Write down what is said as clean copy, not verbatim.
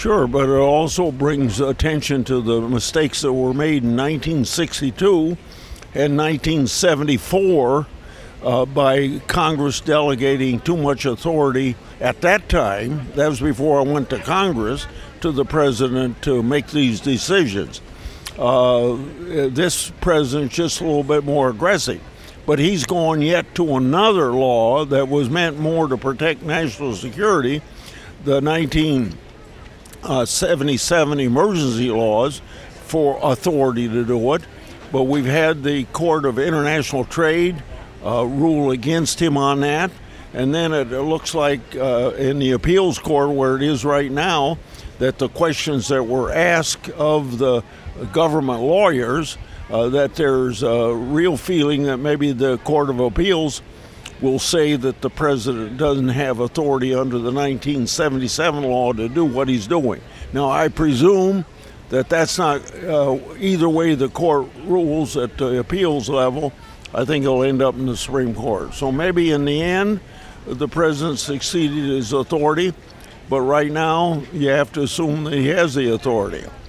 Sure, but it also brings attention to the mistakes that were made in 1962 and 1974 by Congress delegating too much authority at that time. That was before I went to Congress, to the president to make these decisions. This president's just a little bit more aggressive. But he's going yet to another law that was meant more to protect national security, the 1977 emergency laws for authority to do it. But we've had the Court of International Trade rule against him on that. And then it looks like in the appeals court where it is right now, that the questions that were asked of the government lawyers, that there's a real feeling that maybe the Court of Appeals will say that the president doesn't have authority under the 1977 law to do what he's doing. Now, I presume that that's not either way the court rules at the appeals level. I think it'll end up in the Supreme Court. So maybe in the end, the president succeeded his authority, but right now you have to assume that he has the authority.